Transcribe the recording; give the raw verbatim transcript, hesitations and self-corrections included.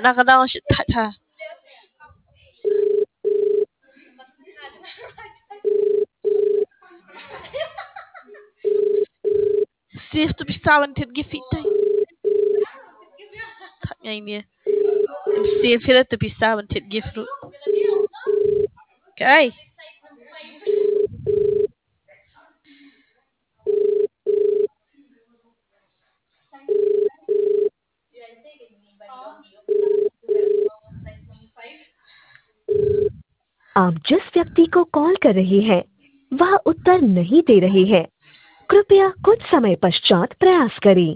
那个当时太太。See if tu bist talented gefitay. Ngay niya. See if tu bist talented gefru. Okay. आप जिस व्यक्ति को कॉल कर रही हैं, वह उत्तर नहीं दे रही है। कृपया कुछ समय पश्चात प्रयास करें।